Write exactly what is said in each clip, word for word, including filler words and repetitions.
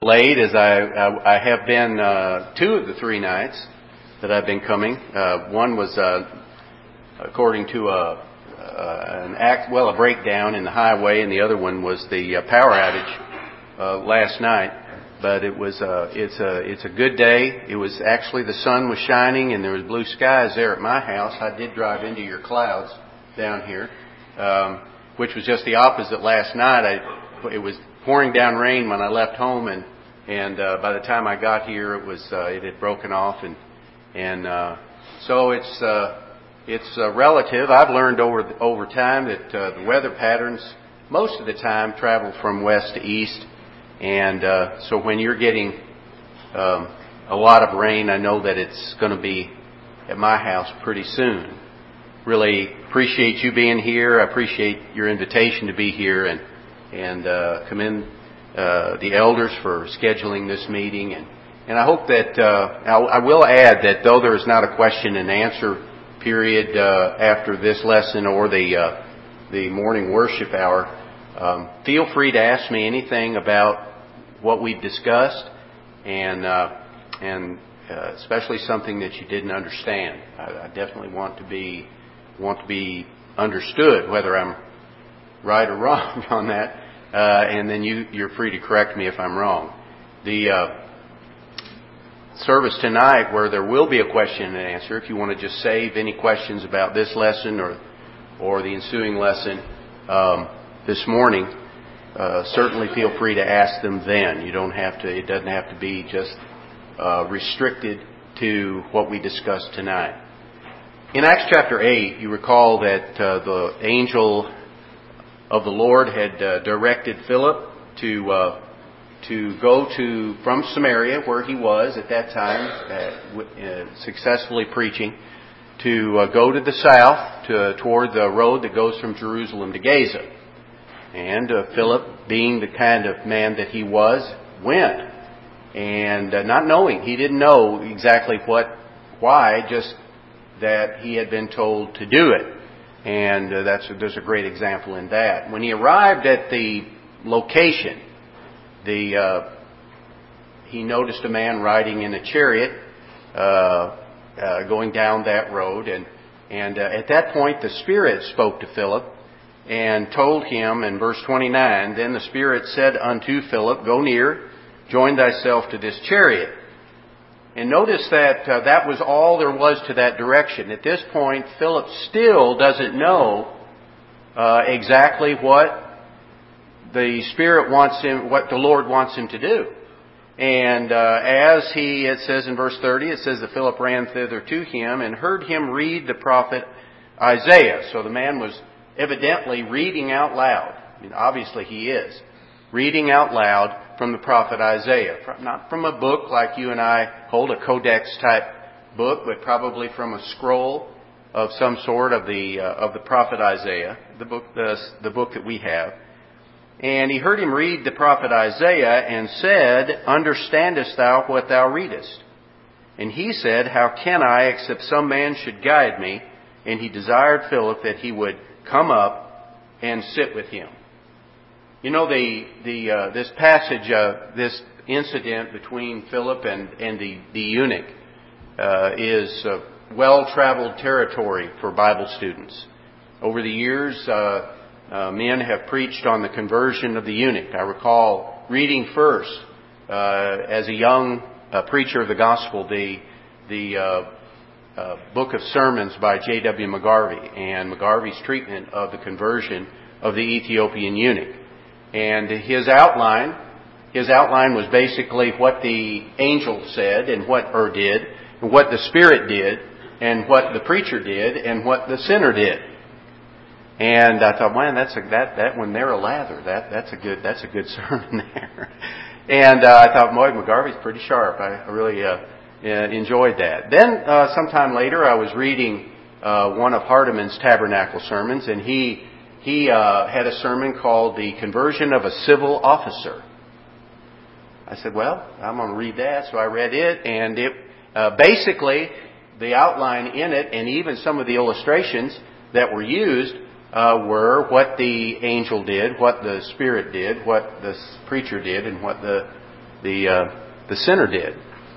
late, as I, I, I have been uh, two of the three nights that I've been coming. Uh, one was uh, according to a, uh, an act, well, a breakdown in the highway, and the other one was the uh, power outage uh, last night. But it was uh, it's a it's a good day. It was actually, the sun was shining and there was blue skies there at my house. I did drive into your clouds down here, um, which was just the opposite last night. I, it was pouring down rain when I left home, and and uh, by the time I got here, it was uh, it had broken off, and and uh, so it's uh, it's uh, relative. I've learned over over time that uh, the weather patterns most of the time travel from west to east. And uh, so when you're getting um, a lot of rain, I know that it's going to be at my house pretty soon. Really appreciate you being here. I appreciate your invitation to be here, and and uh, commend uh, the elders for scheduling this meeting. And, and I hope that uh, I, I will add that though there is not a question and answer period uh, after this lesson or the uh, the morning worship hour, Um, feel free to ask me anything about what we've discussed, and uh, and uh, especially something that you didn't understand. I, I definitely want to be want to be understood, whether I'm right or wrong on that. Uh, and then you you're free to correct me if I'm wrong. The uh, service tonight, where there will be a question and answer, if you want to just save any questions about this lesson or or the ensuing lesson Um, this morning, uh, certainly feel free to ask them then. You don't have to, it doesn't have to be just uh, restricted to what we discussed tonight. In Acts chapter eight, you recall that uh, the angel of the Lord had uh, directed Philip to uh, to go to from Samaria, where he was at that time, uh, uh, successfully preaching, to uh, go to the south, to, toward the road that goes from Jerusalem to Gaza. And uh, Philip, being the kind of man that he was, went. And uh, not knowing, he didn't know exactly what, why, just that he had been told to do it. And uh, that's there's a great example in that. When he arrived at the location, the uh, he noticed a man riding in a chariot, uh, uh, going down that road. And, and uh, at that point, the Spirit spoke to Philip and told him in verse twenty-nine, "Then the Spirit said unto Philip, Go near, join thyself to this chariot." And notice that uh, that was all there was to that direction. At this point, Philip still doesn't know uh, exactly what the Spirit wants him, what the Lord wants him to do. And uh, as he, it says in verse thirty, it says that Philip ran thither to him and heard him read the prophet Isaiah. So the man was evidently reading out loud. I mean, obviously he is. Reading out loud from the prophet Isaiah. Not from a book like you and I hold, a codex type book, but probably from a scroll of some sort of the uh, of the prophet Isaiah, the book the, the book that we have. And he heard him read the prophet Isaiah and said, "Understandest thou what thou readest?" And he said, "How can I, except some man should guide me?" And he desired Philip that he would come up and sit with him. You know, the the uh, this passage, uh, this incident between Philip and and the the eunuch uh, is uh, well-traveled territory for Bible students. Over the years, uh, uh, men have preached on the conversion of the eunuch. I recall reading first uh, as a young uh, preacher of the gospel the the uh, Uh, book of sermons by J W McGarvey, and McGarvey's treatment of the conversion of the Ethiopian eunuch. And his outline, his outline was basically what the angel said and what or did, and what the Spirit did, and what the preacher did, and what the sinner did. And I thought, man, that's a, that that when they're a lather, that that's a good that's a good sermon there. And uh, I thought, boy, McGarvey's pretty sharp. I, I really. Uh, Uh, enjoyed that. Then uh, sometime later, I was reading uh, one of Hardeman's Tabernacle sermons, and he he uh, had a sermon called "The Conversion of a Civil Officer." I said, "Well, I'm going to read that," so I read it, and it uh, basically the outline in it, and even some of the illustrations that were used, uh, were what the angel did, what the Spirit did, what the preacher did, and what the the uh, the sinner did.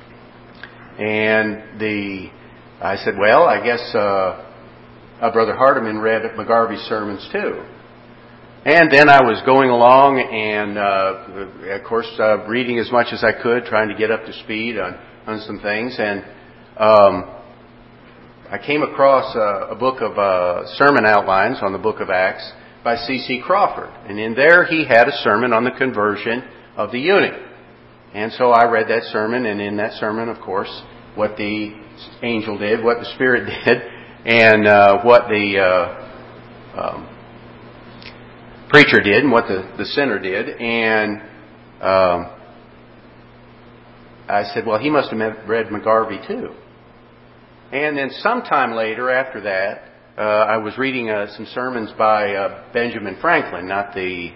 And the I said, well, I guess uh, uh, Brother Hardiman read McGarvey's sermons too. And then I was going along and, uh, of course, uh, reading as much as I could, trying to get up to speed on, on some things. And um, I came across a, a book of uh, sermon outlines on the book of Acts by C C Crawford. And in there he had a sermon on the conversion of the eunuch. And so I read that sermon, and in that sermon, of course, what the angel did, what the Spirit did, and uh, what the uh, um, preacher did and what the, the sinner did. And um, I said, well, he must have read McGarvey too. And then sometime later after that, uh, I was reading uh, some sermons by uh, Benjamin Franklin, not the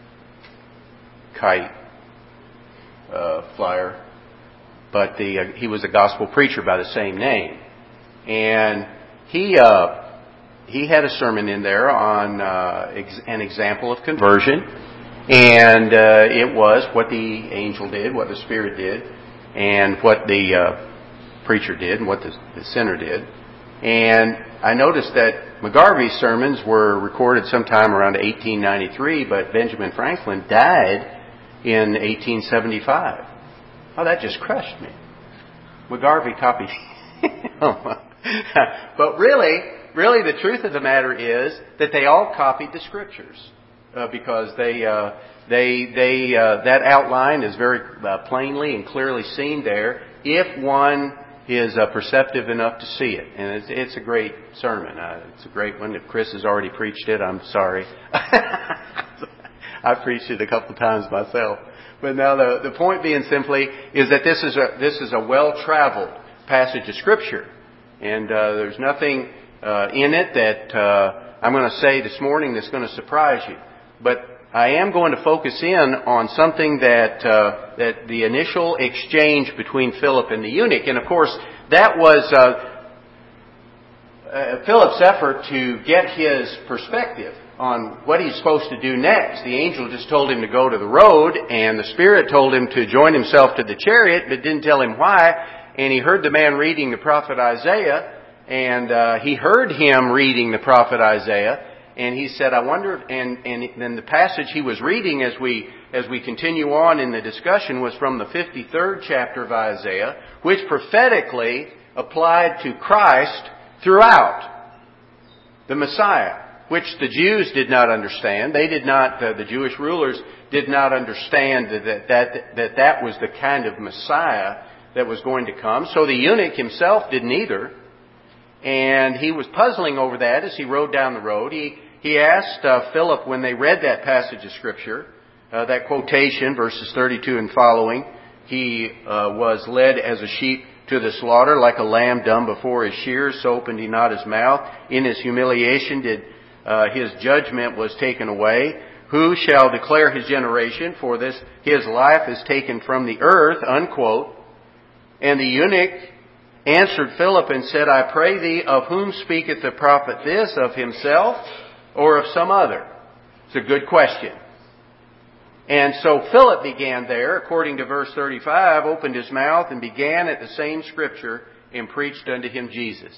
kite uh, flyer, but the uh, he was a gospel preacher by the same name. And he... Uh, He had a sermon in there on uh, ex- an example of conversion, and uh, it was what the angel did, what the Spirit did, and what the uh, preacher did, and what the, the sinner did. And I noticed that McGarvey's sermons were recorded sometime around eighteen ninety-three, but Benjamin Franklin died in eighteen seventy-five. Oh, that just crushed me. McGarvey copied. But really... Really, the truth of the matter is that they all copied the Scriptures uh, because they, uh, they, they, uh, that outline is very uh, plainly and clearly seen there if one is uh, perceptive enough to see it. And it's, it's a great sermon. Uh, it's a great one. If Chris has already preached it, I'm sorry. I've preached it a couple times myself. But now the, the point being simply is that this is a, this is a well-traveled passage of Scripture. And uh, there's nothing... Uh, in it that uh, I'm going to say this morning that's going to surprise you. But I am going to focus in on something that uh, that the initial exchange between Philip and the eunuch. And of course, that was uh, uh, Philip's effort to get his perspective on what he's supposed to do next. The angel just told him to go to the road, and the Spirit told him to join himself to the chariot, but didn't tell him why. And he heard the man reading the prophet Isaiah. And uh, he heard him reading the prophet Isaiah, and he said, "I wonder." If, and and then the passage he was reading, as we as we continue on in the discussion, was from the fifty-third chapter of Isaiah, which prophetically applied to Christ throughout, the Messiah, which the Jews did not understand. They did not. Uh, the Jewish rulers did not understand that that, that that that was the kind of Messiah that was going to come. So the eunuch himself didn't either. And he was puzzling over that as he rode down the road. He he asked uh, Philip when they read that passage of Scripture, uh, that quotation, verses thirty-two and following, he uh, was led as a sheep to the slaughter, like a lamb dumb before his shears, so opened he not his mouth. In his humiliation did uh, his judgment was taken away. Who shall declare his generation? For this his life is taken from the earth, unquote. And the eunuch answered Philip and said, I pray thee, of whom speaketh the prophet this, of himself or of some other? It's a good question. And so Philip began there, according to verse thirty-five, opened his mouth and began at the same Scripture and preached unto him Jesus.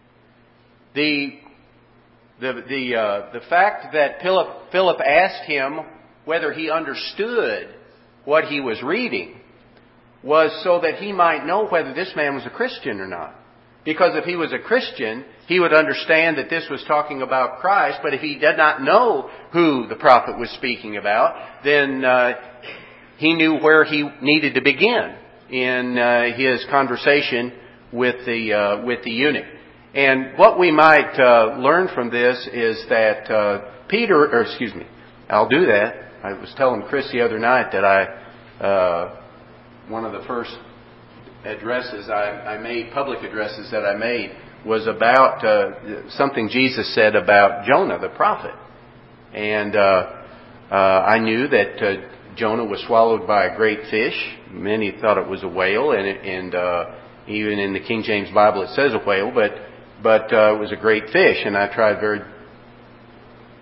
The the the uh, the fact that Philip Philip asked him whether he understood what he was reading was so that he might know whether this man was a Christian or not. Because if he was a Christian, he would understand that this was talking about Christ. But if he did not know who the prophet was speaking about, then uh, he knew where he needed to begin in uh, his conversation with the uh, with the eunuch. And what we might uh, learn from this is that uh, Peter, or excuse me, I'll do that. I was telling Chris the other night that I. Uh, One of the first addresses I, I made, public addresses that I made, was about uh, something Jesus said about Jonah, the prophet. And uh, uh, I knew that uh, Jonah was swallowed by a great fish. Many thought it was a whale, and, and uh, even in the King James Bible it says a whale, but but uh, it was a great fish. And I tried very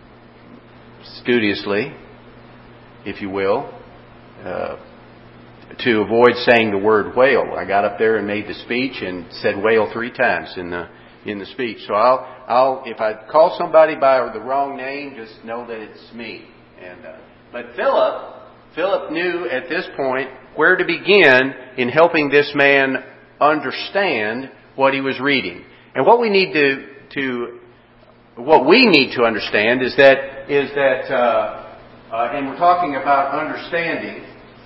studiously, if you will, uh, to avoid saying the word whale. I got up there and made the speech and said whale three times in the in the speech. So I'll I'll if I call somebody by the wrong name, just know that it's me. And uh, but Philip Philip knew at this point where to begin in helping this man understand what he was reading. And what we need to to what we need to understand is that is that uh, uh, and we're talking about understanding.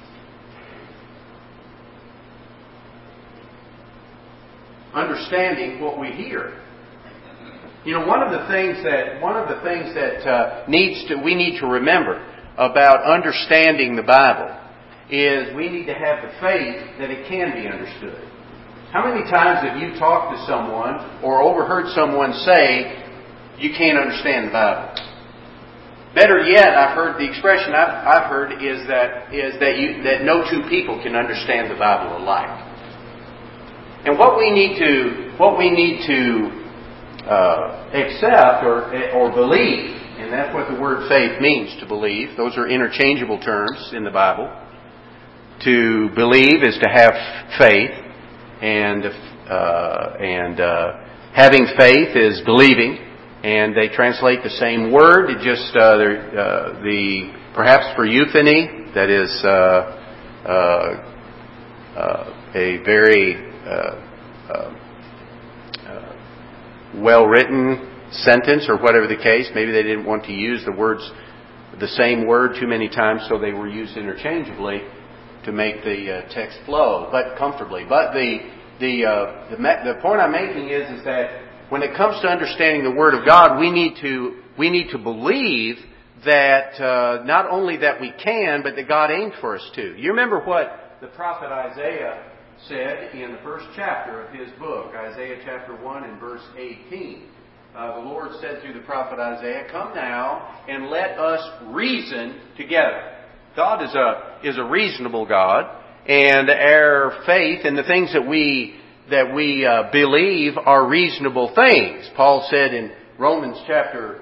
Understanding what we hear. You know, one of the things that one of the things that uh, needs to we need to remember about understanding the Bible is we need to have the faith that it can be understood. How many times have you talked to someone or overheard someone say, "You can't understand the Bible"? Better yet, I've heard the expression I've, I've heard is that is that you that no two people can understand the Bible alike. And what we need to what we need to uh, accept or or believe, and that's what the word faith means, to believe. Those are interchangeable terms in the Bible. To believe is to have faith, and uh, and uh, having faith is believing, and they translate the same word. It just uh, uh, the perhaps for euphony, that is uh, uh, uh, a very Uh, uh, uh, well-written sentence, or whatever the case. Maybe they didn't want to use the words, the same word too many times, so they were used interchangeably to make the uh, text flow, but comfortably. But the the uh, the, the point I'm making is is that when it comes to understanding the Word of God, we need to we need to believe that uh, not only that we can, but that God aimed for us to. You remember what the prophet Isaiah said in the first chapter of his book, Isaiah chapter one and verse eighteen. Uh, the Lord said through the prophet Isaiah, "Come now and let us reason together." God is a is a reasonable God, and our faith and the things that we that we uh, believe are reasonable things. Paul said in Romans chapter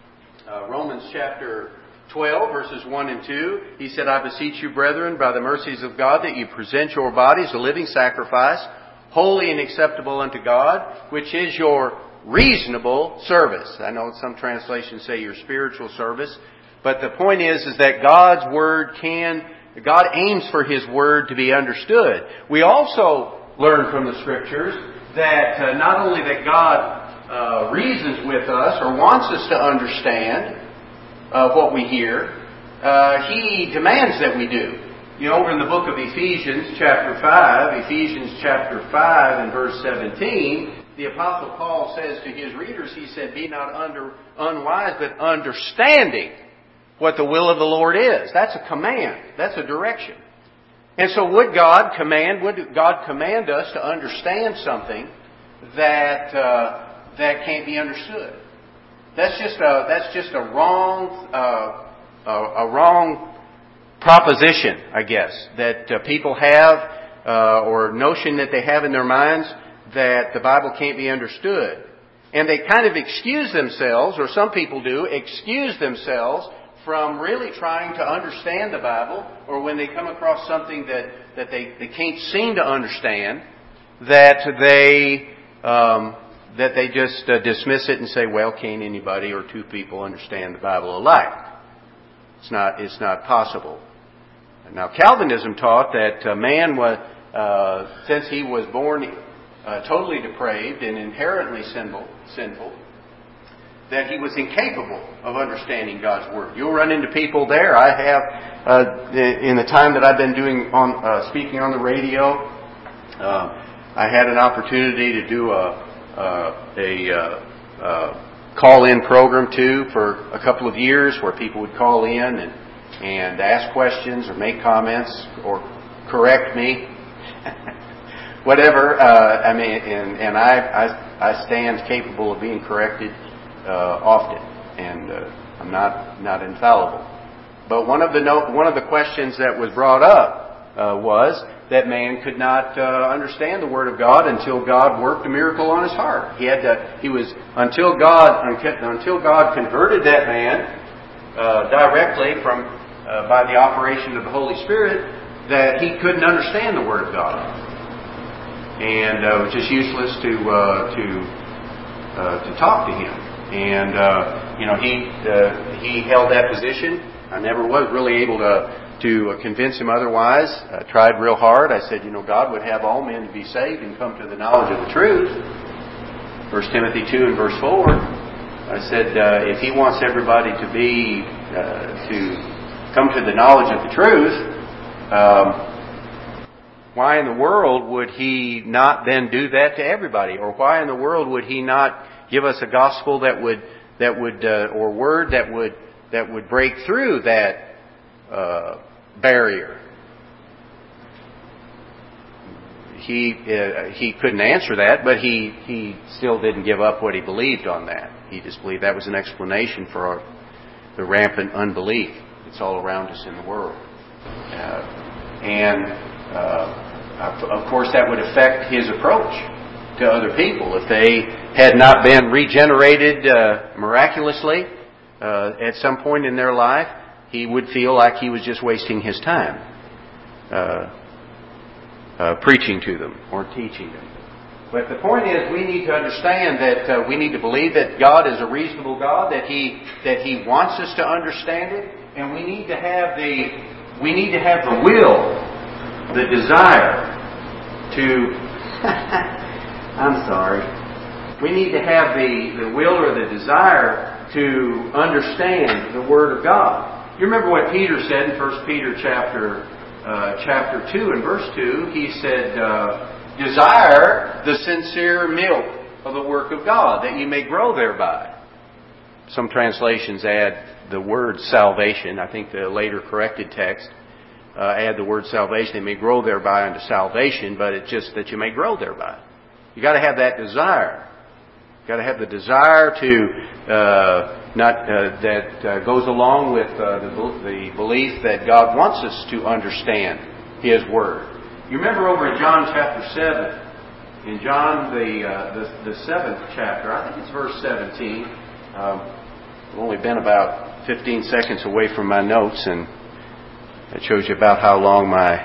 uh, Romans chapter twelve, verses one and two, he said, "I beseech you, brethren, by the mercies of God, that you present your bodies a living sacrifice, holy and acceptable unto God, which is your reasonable service." I know some translations say your spiritual service, but the point is, is that God's Word can, God aims for His Word to be understood. We also learn from the Scriptures that uh, not only that God uh, reasons with us or wants us to understand Uh, what we hear, uh, He demands that we do. You know, over in the book of Ephesians, chapter five, Ephesians chapter five and verse seventeen, the Apostle Paul says to his readers, he said, "Be not under unwise, but understanding what the will of the Lord is." That's a command. That's a direction. And so would God command, would God command us to understand something that uh, that can't be understood? That's just a that's just a wrong uh, a, a wrong proposition, I guess, that uh, people have uh, or notion that they have in their minds that the Bible can't be understood, and they kind of excuse themselves, or some people do excuse themselves from really trying to understand the Bible, or when they come across something that that they, they can't seem to understand, that they um, that they just uh, dismiss it and say, "Well, can't anybody or two people understand the Bible alike?" It's not, it's not possible. Now, Calvinism taught that uh, man was, uh, since he was born uh, totally depraved and inherently sinful, sinful, that he was incapable of understanding God's Word. You'll run into people there. I have, uh, in the time that I've been doing on uh, speaking on the radio, uh, I had an opportunity to do a Uh, a uh, uh, call-in program too for a couple of years, where people would call in and and ask questions or make comments or correct me, whatever. Uh, I mean, and and I, I I stand capable of being corrected uh, often, and uh, I'm not not infallible. But one of the no, one of the questions that was brought up uh, was that man could not uh, understand the Word of God until God worked a miracle on his heart. He had to. He was until God until God converted that man uh, directly from uh, by the operation of the Holy Spirit. that he couldn't understand the Word of God, and uh, it was just useless to uh, to uh, to talk to him. And uh, you know, he uh, he held that position. I never was really able to to convince him otherwise. I tried real hard. I said, you know, God would have all men to be saved and come to the knowledge of the truth. First Timothy two and verse four. I said, uh, if He wants everybody to be uh, to come to the knowledge of the truth, um, why in the world would He not then do that to everybody? Or why in the world would He not give us a gospel that would that would uh, or word that would that would break through that uh, barrier? He uh, he couldn't answer that, but he he still didn't give up what he believed on that. He just believed that was an explanation for our, the rampant unbelief that's all around us in the world. Uh, and uh, of course, that would affect his approach to other people. If they had not been regenerated uh, miraculously uh, at some point in their life, he would feel like he was just wasting his time uh, uh, preaching to them or teaching them. But the point is, we need to understand that uh, we need to believe that God is a reasonable God, that He that He wants us to understand it, and we need to have the we need to have the will, the desire to. I'm sorry. We need to have the, the will or the desire to understand the Word of God. You remember what Peter said in First Peter chapter uh, chapter two and verse two. He said, Uh, desire the sincere milk of the work of God, that you may grow thereby. Some translations add the word salvation. I think the later corrected text uh, add the word salvation. They may grow thereby unto salvation, but it's just that you may grow thereby. You got to have that desire. You got to have the desire to uh, not uh, that uh, goes along with uh, the, the belief that God wants us to understand His Word. You remember over in John chapter seven, in John the, uh, the the seventh chapter, I think it's verse seventeen. Um, I've only been about fifteen seconds away from my notes, and that shows you about how long my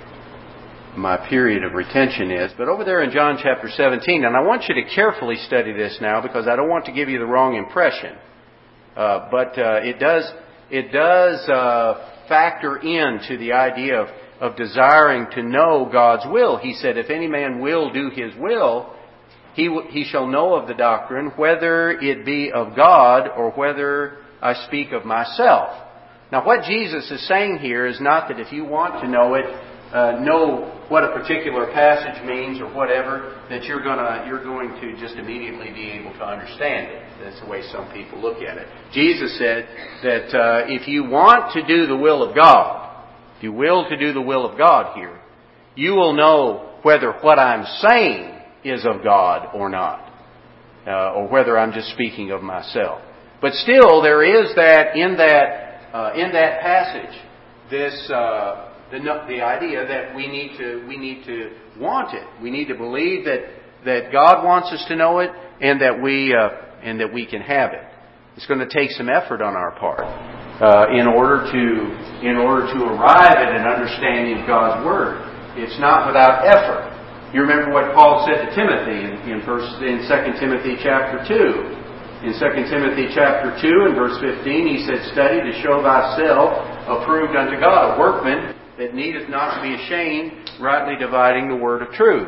my period of retention is. But over there in John chapter seventeen, and I want you to carefully study this now because I don't want to give you the wrong impression. Uh, but uh, it does it does uh, factor into the idea of of desiring to know God's will. He said, if any man will do his will, he w- he shall know of the doctrine, whether it be of God or whether I speak of myself. Now, what Jesus is saying here is not that if you want to know it, uh, know what a particular passage means or whatever, that you're gonna you're going to just immediately be able to understand it. That's the way some people look at it. Jesus said that uh, if you want to do the will of God, if you will to do the will of God here, you will know whether what I'm saying is of God or not, uh, or whether I'm just speaking of myself. But still, there is that in that uh, in that passage, this uh, the the idea that we need to we need to want it. We need to believe that that God wants us to know it, and that we uh, and that we can have it. It's going to take some effort on our part. Uh, in order to in order to arrive at an understanding of God's Word. It's not without effort. You remember what Paul said to Timothy in, in, verse, in Second Timothy chapter two. In Second Timothy chapter two and verse fifteen, he said, study to show thyself approved unto God, a workman that needeth not to be ashamed, rightly dividing the word of truth.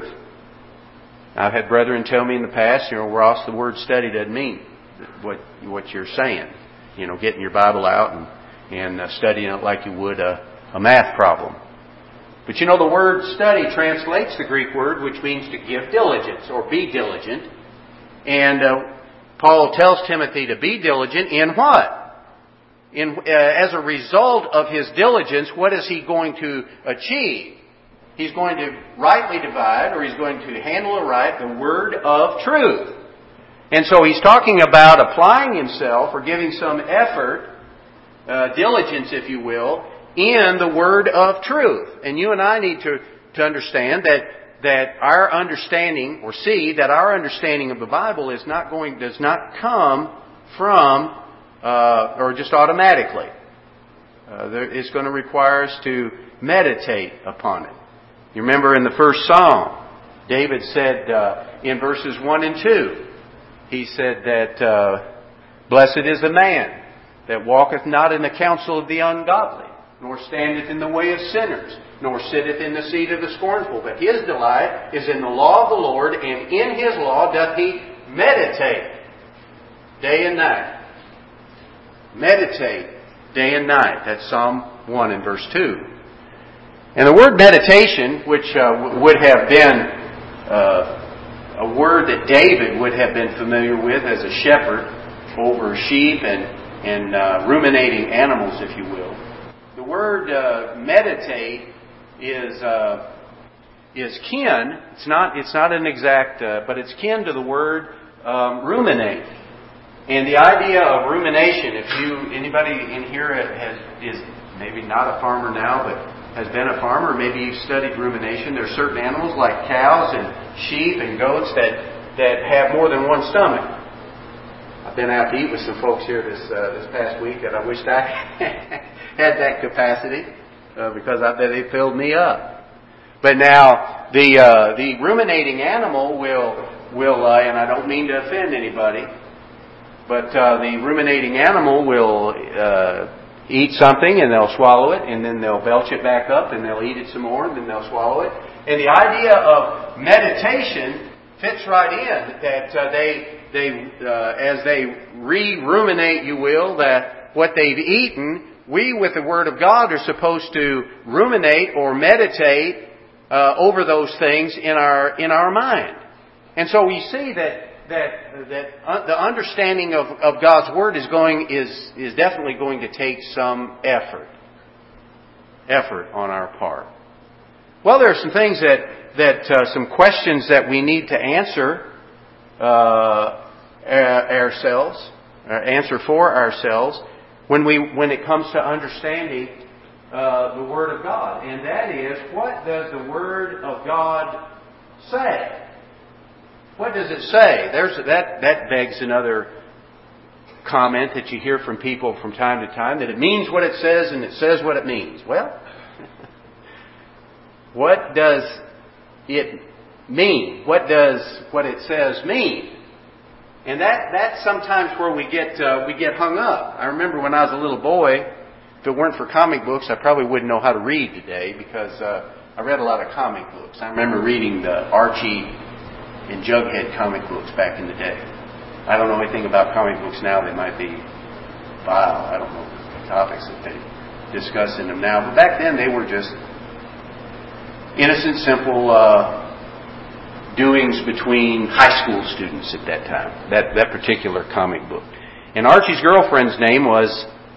I've had brethren tell me in the past, you know, Ross, the word study doesn't mean what what you're saying. You know, getting your Bible out and, and uh, studying it like you would a, a math problem. But you know, the word study translates the Greek word which means to give diligence or be diligent. And uh, Paul tells Timothy to be diligent in what? In uh, as a result of his diligence, what is he going to achieve? He's going to rightly divide, or he's going to handle aright the word of truth. And so he's talking about applying himself or giving some effort, uh, diligence, if you will, in the word of truth. And you and I need to, to understand that that our understanding, or see that our understanding of the Bible is not going does not come from uh, or just automatically. Uh, there, it's going to require us to meditate upon it. You remember in the first Psalm, David said uh, in verses one and two, he said that uh, blessed is the man that walketh not in the counsel of the ungodly, nor standeth in the way of sinners, nor sitteth in the seat of the scornful. But his delight is in the law of the Lord, and in His law doth he meditate day and night. Meditate day and night. That's Psalm one and verse two. And the word meditation, which uh, would have been uh, a word that David would have been familiar with as a shepherd over sheep and, and uh, ruminating animals, if you will. The word uh, meditate is uh, is kin. It's not it's not an exact, uh, but it's kin to the word um, ruminate. And the idea of rumination, if you anybody in here has is maybe not a farmer now, but has been a farmer, maybe you've studied rumination. There are certain animals like cows and sheep and goats that that have more than one stomach. I've been out to eat with some folks here this uh, this past week, and I wished I had that capacity. Uh, because I bet they filled me up. But now the uh, the ruminating animal will will uh, and I don't mean to offend anybody, but uh, the ruminating animal will uh, eat something and they'll swallow it, and then they'll belch it back up, and they'll eat it some more, and then they'll swallow it. And the idea of meditation fits right in that uh, they they uh, as they re-ruminate, you will, that what they've eaten. We, with the Word of God, are supposed to ruminate or meditate uh, over those things in our in our mind. And so we see that that that uh, the understanding of, of God's Word is going is is definitely going to take some effort, effort on our part. Well, there are some things that that uh, some questions that we need to answer uh, ourselves, uh, answer for ourselves. When we, when it comes to understanding uh, the Word of God, and that is, what does the Word of God say? What does it say? There's that. That begs another comment that you hear from people from time to time, that it means what it says and it says what it means. Well, what does it mean? What does what it says mean? And that that's sometimes where we get uh, we get hung up. I remember when I was a little boy, if it weren't for comic books, I probably wouldn't know how to read today, because uh, I read a lot of comic books. I remember reading the Archie and Jughead comic books back in the day. I don't know anything about comic books now. They might be vile. I don't know the topics that they discuss in them now. But back then they were just innocent, simple uh doings between high school students at that time, that, that particular comic book. And Archie's girlfriend's name was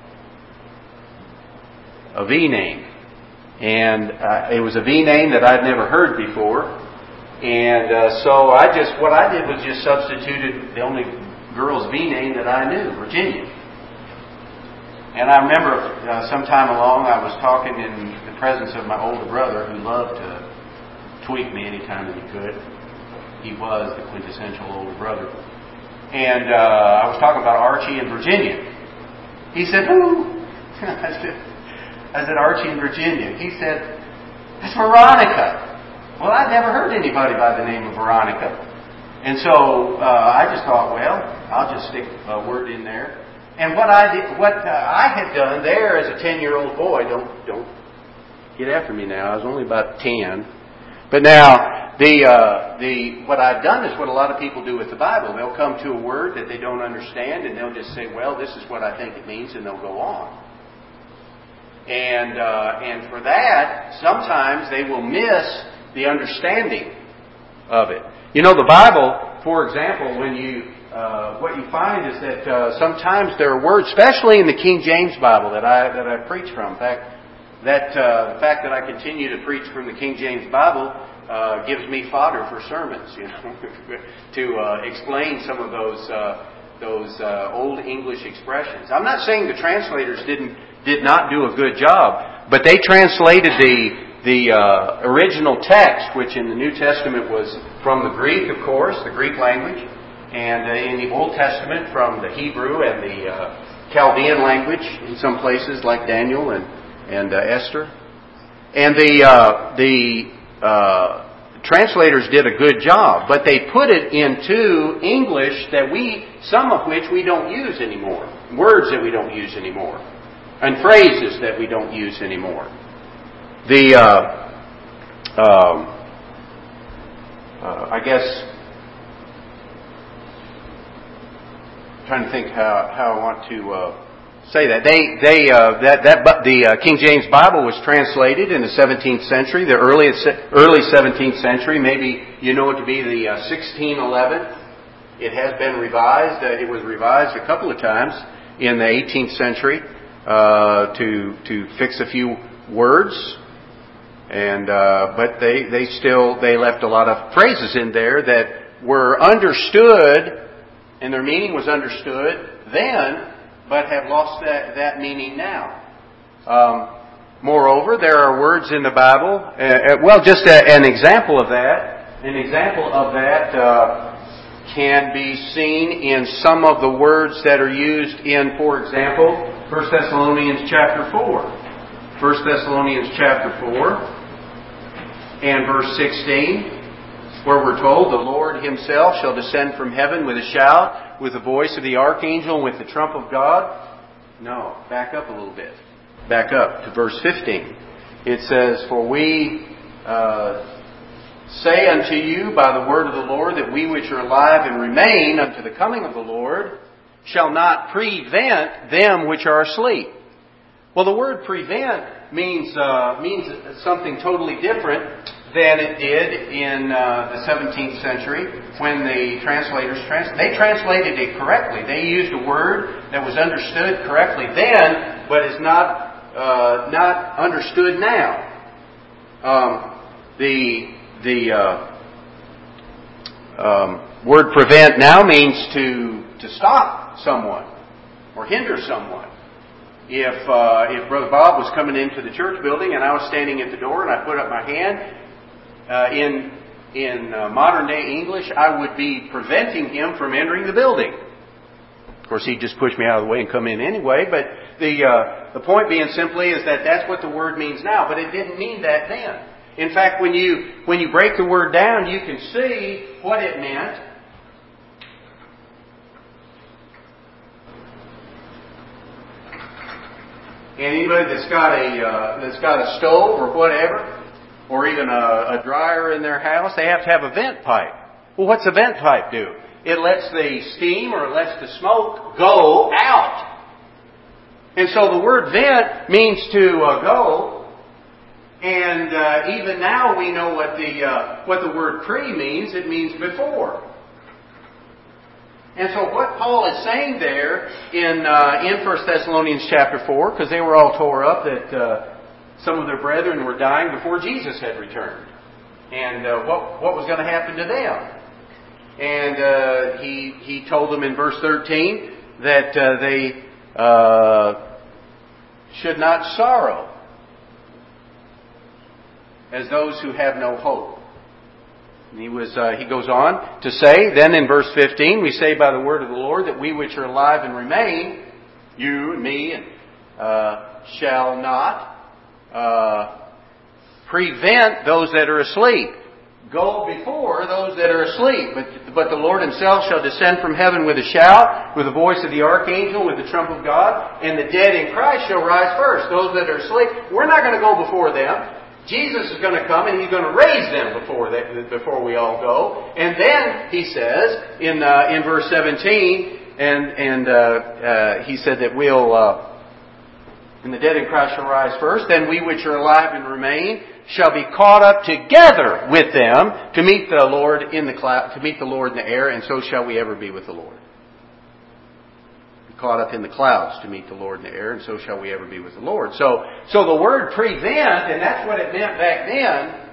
a V name. And uh, it was a V name that I'd never heard before. And uh, so I just, what I did was just substituted the only girl's V name that I knew, Virginia. And I remember uh, sometime along I was talking in the presence of my older brother, who loved to tweak me anytime that he could. He was the quintessential older brother. And uh, I was talking about Archie and Virginia. He said, who? I said, I said, Archie and Virginia. He said, that's Veronica. Well, I'd never heard anybody by the name of Veronica. And so uh, I just thought, well, I'll just stick a word in there. And what I did, what uh, I had done there as a ten-year-old boy, don't don't get after me now. I was only about ten. But now, The uh, the what I've done is what a lot of people do with the Bible. They'll come to a word that they don't understand, and they'll just say, well, this is what I think it means, and they'll go on. And uh, and for that, sometimes they will miss the understanding of it. You know, the Bible, for example, when you uh, what you find is that uh, sometimes there are words, especially in the King James Bible that I that I preach from. In fact, that uh, the fact that I continue to preach from the King James Bible Uh, gives me fodder for sermons, you know, to uh, explain some of those uh, those uh, old English expressions. I'm not saying the translators didn't did not do a good job, but they translated the the uh, original text, which in the New Testament was from the Greek, of course, the Greek language, and uh, in the Old Testament from the Hebrew and the uh, Chaldean language in some places, like Daniel and and uh, Esther. And the uh, the uh, translators did a good job, but they put it into English that we, some of which we don't use anymore, words that we don't use anymore, and phrases that we don't use anymore. The uh, um, uh, I guess I'm trying to think how how I want to uh, say that they they uh, that that but the uh, King James Bible was translated in the seventeenth century, the early early seventeenth century. Maybe you know it to be the uh, sixteen eleven. It has been revised. Uh, it was revised a couple of times in the eighteenth century uh, to to fix a few words. And uh, but they they still they left a lot of phrases in there that were understood, and their meaning was understood then, but have lost that that meaning now. Um, moreover, there are words in the Bible. Uh, well, just a, an example of that. An example of that uh, can be seen in some of the words that are used in, for example, First Thessalonians chapter four. First Thessalonians chapter four. And verse sixteen, where we're told, the Lord Himself shall descend from heaven with a shout, with the voice of the archangel, and with the trump of God. No, back up a little bit. Back up to verse fifteen. It says, for we uh, say unto you by the word of the Lord, that we which are alive and remain unto the coming of the Lord shall not prevent them which are asleep. Well, the word prevent means uh, means something totally different than it did in uh, the seventeenth century when the translators trans- they translated it correctly. They used a word that was understood correctly then, but is not uh, not understood now. Um, the the uh, um, word prevent now means to to stop someone or hinder someone. If uh, if Brother Bob was coming into the church building and I was standing at the door and I put up my hand, uh, in in uh, modern day English, I would be preventing him from entering the building. Of course, he'd just push me out of the way and come in anyway. But the uh, the point being simply is that that's what the word means now, but it didn't mean that then. In fact, when you when you break the word down, you can see what it meant. And anybody that's got a uh, that's got a stove or whatever, or even a, a dryer in their house, they have to have a vent pipe. Well, what's a vent pipe do? It lets the steam or it lets the smoke go out. And so the word vent means to uh, go. And uh, even now we know what the uh, what the word pre means. It means before. And so what Paul is saying there in uh, in First Thessalonians chapter four, because they were all tore up that uh, some of their brethren were dying before Jesus had returned, and uh, what what was going to happen to them? And uh, he he told them in verse thirteen that uh, they uh, should not sorrow as those who have no hope. And he was. Uh, he goes on to say, then in verse fifteen, we say by the word of the Lord that we which are alive and remain, you and me, and uh, shall not uh, prevent those that are asleep. Go before those that are asleep. But, but the Lord Himself shall descend from heaven with a shout, with the voice of the archangel, with the trump of God, and the dead in Christ shall rise first. Those that are asleep, we're not going to go before them. Jesus is going to come and He's going to raise them before they, before we all go. And then He says in uh, in verse seventeen, and and uh, uh, He said that we'll uh, and the dead in Christ shall rise first. Then we which are alive and remain shall be caught up together with them to meet the Lord in the cloud, to meet the Lord in the air, and so shall we ever be with the Lord. Caught up in the clouds to meet the Lord in the air, and so shall we ever be with the Lord. So, so the word prevent, and that's what it meant back then.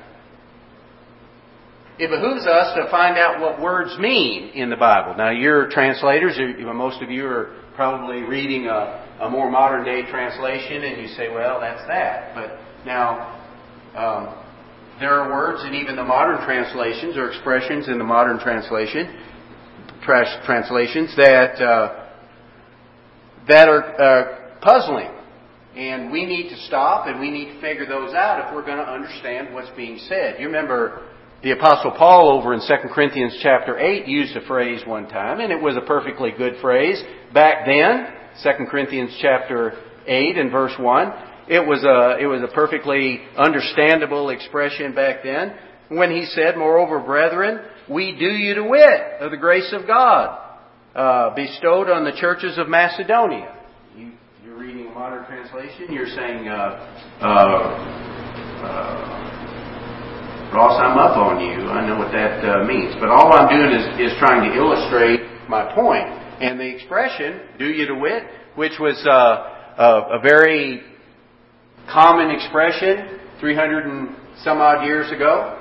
It behooves us to find out what words mean in the Bible. Now, you're translators. Most of you are probably reading a, a more modern day translation, and you say, "Well, that's that." But now, um, there are words in even the modern translations or expressions in the modern translation, trash translations that. Uh, that are uh, puzzling. And we need to stop and we need to figure those out if we're going to understand what's being said. You remember the Apostle Paul over in Second Corinthians chapter eight used a phrase one time, and it was a perfectly good phrase. Back then, Second Corinthians chapter eight and verse one, it was a, it was a perfectly understandable expression back then when he said, "Moreover, brethren, we do you to wit of the grace of God uh, bestowed on the churches of Macedonia." You, you're reading a modern translation, you're saying, uh, uh, uh, Ross, I'm up on you. I know what that uh, means. But all I'm doing is, is trying to illustrate my point. And the expression, "do you to wit," which was uh, a, a very common expression three hundred and some odd years ago.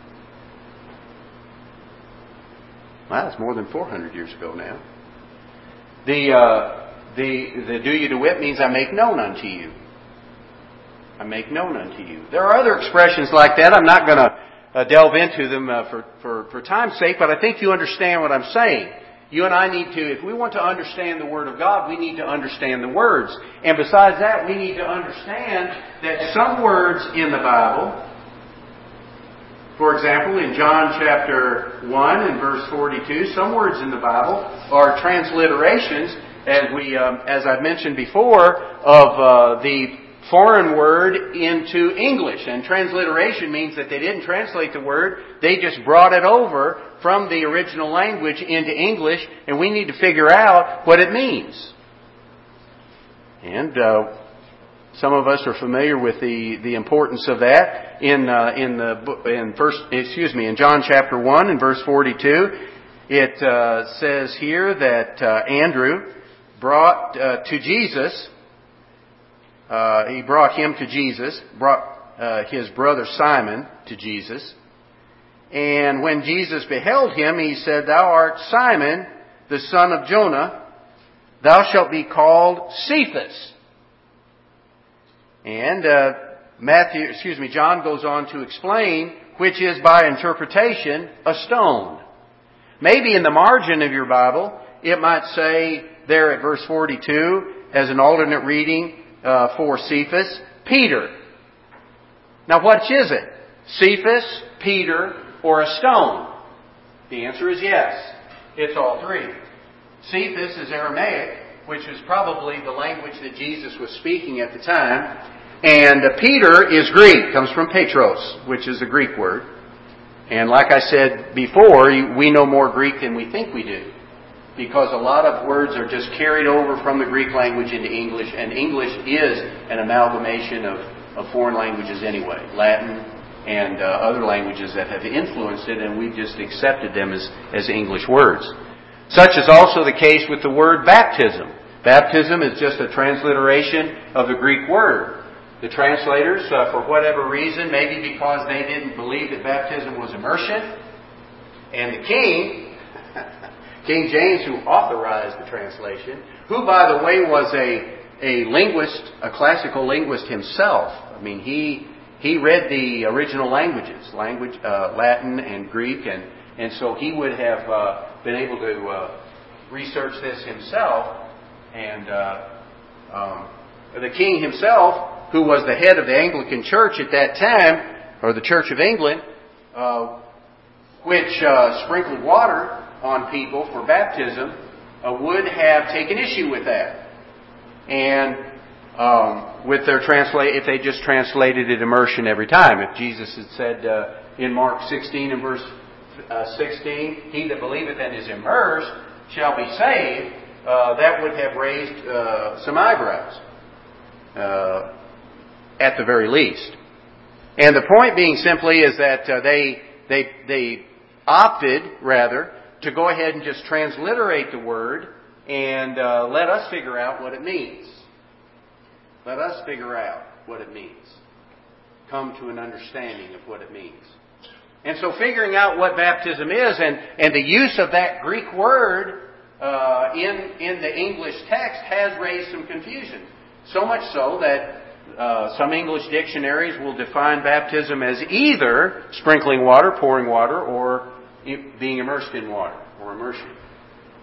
Well, it's more than four hundred years ago now. The, uh, the, the "do you to wit" means I make known unto you. I make known unto you. There are other expressions like that. I'm not going to uh, delve into them uh, for, for, for time's sake, but I think you understand what I'm saying. You and I need to, if we want to understand the Word of God, we need to understand the words. And besides that, we need to understand that some words in the Bible, for example, in John chapter one and verse forty-two, some words in the Bible are transliterations, as we, um, as I've mentioned before, of uh, the foreign word into English. And transliteration means that they didn't translate the word, they just brought it over from the original language into English, and we need to figure out what it means. And uh, some of us are familiar with the, the importance of that. In uh, in the in first excuse me in John chapter one and verse forty-two, it uh, says here that uh, Andrew brought uh, to Jesus. Uh, he brought him to Jesus, brought uh, his brother Simon to Jesus. And when Jesus beheld him, he said, "Thou art Simon, the son of Jonah. Thou shalt be called Cephas." And uh, Matthew, excuse me, John goes on to explain, which is by interpretation a stone. Maybe in the margin of your Bible, it might say there at verse forty-two, as an alternate reading, Uh, for Cephas, Peter. Now, which is it? Cephas, Peter, or a stone? The answer is yes. It's all three. Cephas is Aramaic, which is probably the language that Jesus was speaking at the time. And uh, Peter is Greek, comes from Petros, which is a Greek word. And like I said before, we know more Greek than we think we do, because a lot of words are just carried over from the Greek language into English, and English is an amalgamation of, of foreign languages anyway, Latin and uh, other languages that have influenced it, and we've just accepted them as, as English words. Such is also the case with the word baptism. Baptism is just a transliteration of the Greek word. The translators, uh, for whatever reason, maybe because they didn't believe that baptism was immersion, and the king, King James, who authorized the translation, who, by the way, was a, a linguist, a classical linguist himself. I mean, he he read the original languages, language uh, Latin and Greek, and, and so he would have uh, been able to uh, research this himself. And uh, um, the king himself, who was the head of the Anglican Church at that time, or the Church of England, uh, which uh, sprinkled water on people for baptism, uh, would have taken issue with that. And um, with their translate, if they just translated it immersion every time. If Jesus had said uh, in Mark sixteen and verse uh, sixteen, "He that believeth and is immersed shall be saved," uh, that would have raised uh, some eyebrows, uh, at the very least. And the point being simply is that uh, they they they opted rather to go ahead and just transliterate the word and uh, let us figure out what it means. Let us figure out what it means. Come to an understanding of what it means. And so figuring out what baptism is and, and the use of that Greek word uh, in, in the English text has raised some confusion. So much so that uh, some English dictionaries will define baptism as either sprinkling water, pouring water, or being immersed in water, or immersion.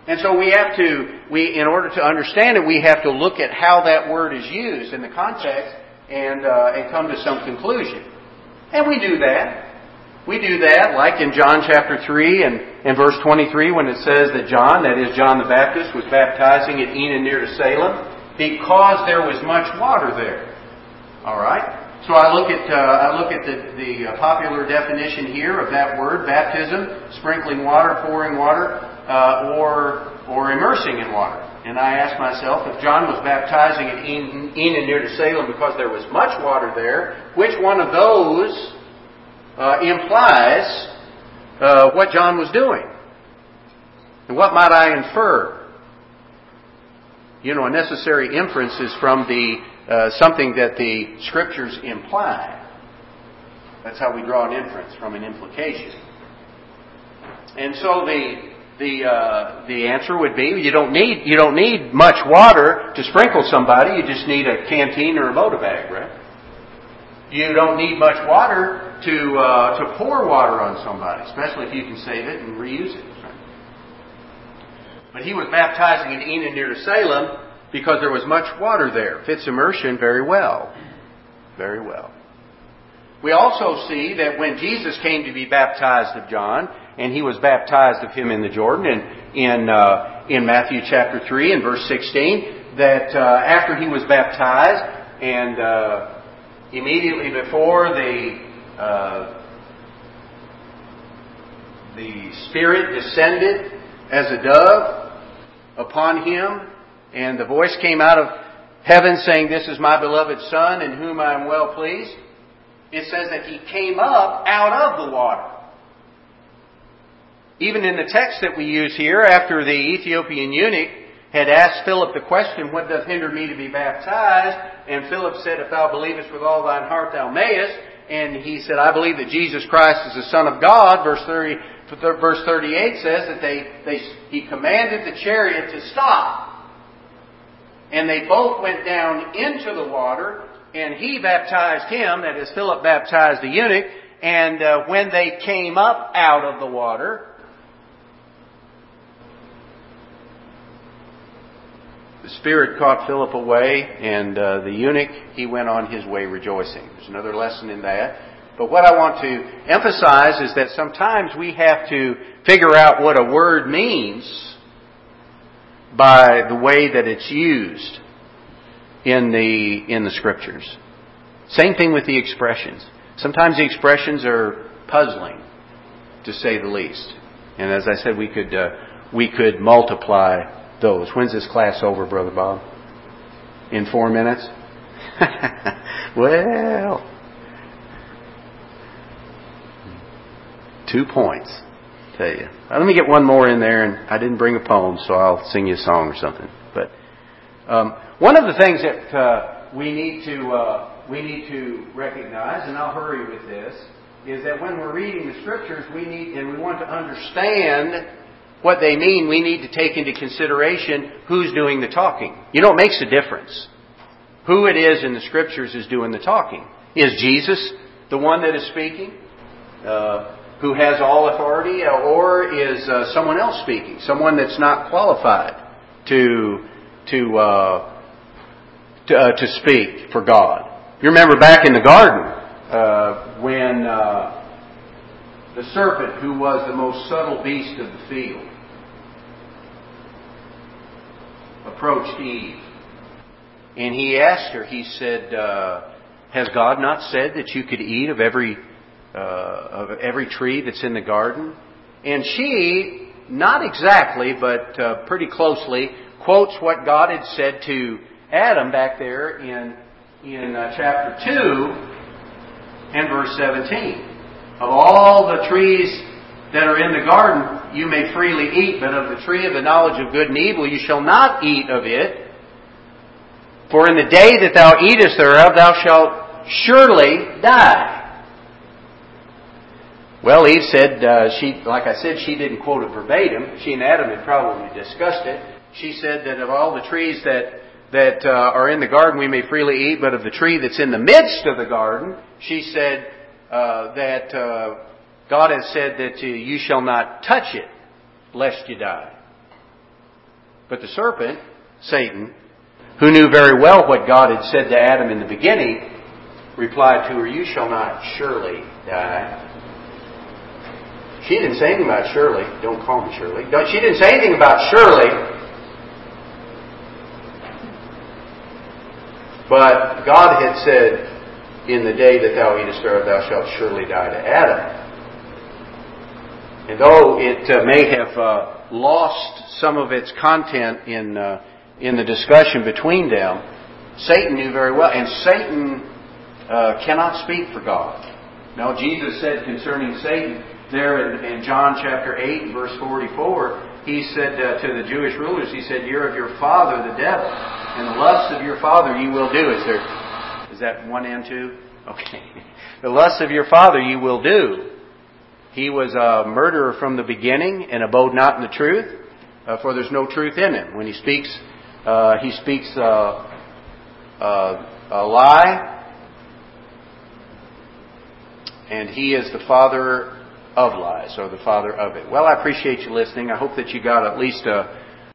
And so we have to, we, in order to understand it, we have to look at how that word is used in the context and, uh, and come to some conclusion. And we do that. We do that, like in John chapter three and, and verse twenty-three, when it says that John, that is John the Baptist, was baptizing at Enon near to Salem because there was much water there. All right? So I look at uh, I look at the, the popular definition here of that word, baptism, sprinkling water, pouring water, uh, or or immersing in water. And I ask myself, if John was baptizing at Enon near to Salem because there was much water there, which one of those Uh, implies uh, what John was doing? And what might I infer? You know, a necessary inference is from the uh, something that the Scriptures imply. That's how we draw an inference, from an implication. And so the the uh, the answer would be you don't need you don't need much water to sprinkle somebody. You just need a canteen or a Voda bag, right? You don't need much water to uh, to pour water on somebody, especially if you can save it and reuse it. Right? But he was baptizing in Enon near to Salem because there was much water there. Fits immersion very well. Very well. We also see that when Jesus came to be baptized of John, and he was baptized of him in the Jordan, and in uh, in Matthew chapter three and verse sixteen, that uh, after he was baptized and uh, immediately before the uh, the Spirit descended as a dove upon him, and the voice came out of heaven saying, "This is my beloved Son, in whom I am well pleased." It says that he came up out of the water. Even in the text that we use here, after the Ethiopian eunuch had asked Philip the question, "What doth hinder me to be baptized?" And Philip said, "If thou believest with all thine heart, thou mayest." And he said, "I believe that Jesus Christ is the Son of God." Verse thirty, verse thirty-eight says that they, they he commanded the chariot to stop. And they both went down into the water, and he baptized him, that is, Philip baptized the eunuch. And uh, when they came up out of the water, the Spirit caught Philip away, and uh, the eunuch, he went on his way rejoicing. There's another lesson in that. But what I want to emphasize is that sometimes we have to figure out what a word means by the way that it's used in the in the Scriptures. Same thing with the expressions. Sometimes the expressions are puzzling, to say the least. And as I said, we could uh, we could multiply those. When's this class over, Brother Bob? In four minutes? Well, two points, tell you. Let me get one more in there, and I didn't bring a poem, so I'll sing you a song or something. But um, one of the things that uh, we need to uh, we need to recognize, and I'll hurry with this, is that when we're reading the Scriptures, we need and we want to understand what they mean. We need to take into consideration who's doing the talking. You know, it makes a difference. Who it is in the Scriptures is doing the talking. Is Jesus the one that is speaking, uh, who has all authority, or is uh, someone else speaking, someone that's not qualified to to uh, to, uh, to speak for God? You remember back in the garden uh, when uh, the serpent, who was the most subtle beast of the field, approached Eve. And he asked her, he said, uh, "Has God not said that you could eat of every uh, of every tree that's in the garden?" And she, not exactly, but uh, pretty closely, quotes what God had said to Adam back there in in uh, chapter two and verse seventeen. "Of all the trees that are in the garden you may freely eat, but of the tree of the knowledge of good and evil you shall not eat of it. For in the day that thou eatest thereof thou shalt surely die." Well, Eve said, uh, she, like I said, she didn't quote it verbatim. She and Adam had probably discussed it. She said that of all the trees that that uh, are in the garden we may freely eat, but of the tree that's in the midst of the garden, she said uh, that uh, God has said that uh, you shall not touch it, lest you die. But the serpent, Satan, who knew very well what God had said to Adam in the beginning, replied to her, "You shall not surely die." She didn't say anything about surely. Don't call me Shirley. She didn't say anything about surely. But God had said, "In the day that thou eatest thereof, thou shalt surely die," to Adam. And though it uh, may have uh, lost some of its content in uh, in the discussion between them, Satan knew very well. And Satan uh, cannot speak for God. No, Jesus said concerning Satan, there in, in John chapter eight, verse forty-four, He said uh, to the Jewish rulers, He said, "You're of your father, the devil, and the lusts of your father you will do." Is there, is that one and two? Okay. "The lusts of your father you will do." He was a murderer from the beginning and abode not in the truth, uh, for there's no truth in him. When he speaks, uh, he speaks uh, uh, a lie, and he is the father of lies, or the father of it. Well, I appreciate you listening. I hope that you got at least a